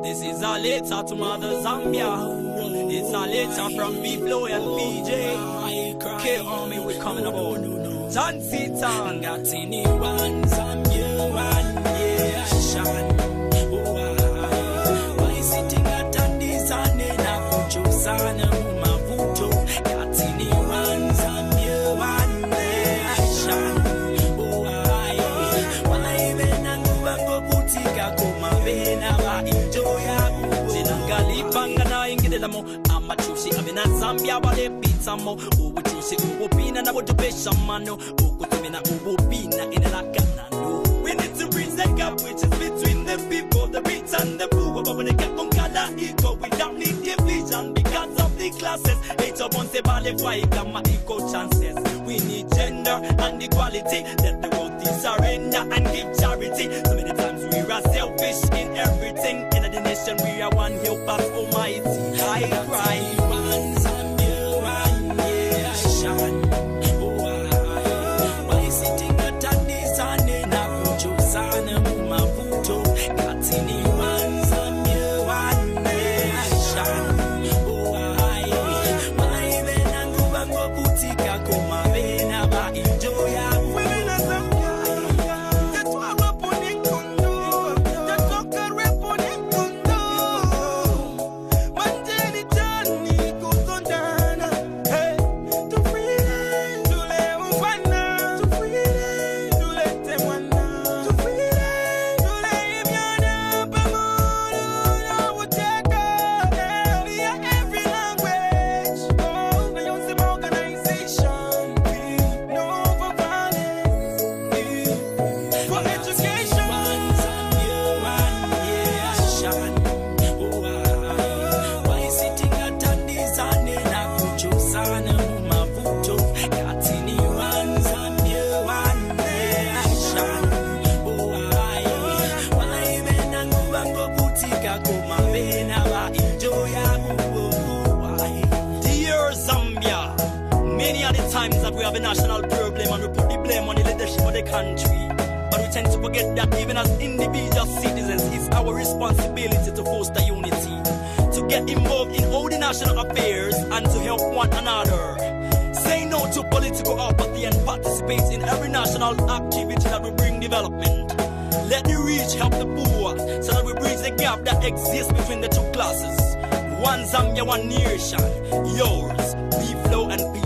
This is a letter to Mother Zambia. It's a letter from B-Flow and PJ. K-Army, we coming aboard. John Seaton. Got anyone Zambia one nation. Why sitting at Andizane na kuchosana mumavuto. Got anyone Zambia one nation. Why even angubango butika kumabena wa enjoya. Zinangalipanga na ingidemo. Amachushi amena Zambia wale pizza mo. Ubuchushi ubupina na butubesha mano. Ukutumina ubupina inalakana no. We need to bridge the gap which is between the people, the rich and the poor. But when they get on color equal, we don't need division because of the classes. It's a once a valley fight and my equal chances. We need gender and equality. Let the world surrender and give charity. So many times we are selfish in everything. In the nation we are one, help us almighty. I cry. One Zambia, one nation. Why sitting at Andizane na kuchosana mumavuto. Katini one Zambia, one nation. Why even angubango butika kumabena ba enjoya. Dear Zambia, many are the times that we have a national problem and we put the blame on the leadership of the country. But we tend to forget that even as individual citizens, it's our responsibility to foster unity, to get involved in all the national affairs and to help one another. Say no to political apathy and participate in every national activity that will bring development. Let the rich help the poor so that we bridge the gap that exists between the two classes. One Zambia, one nation. Yours, B-Flow and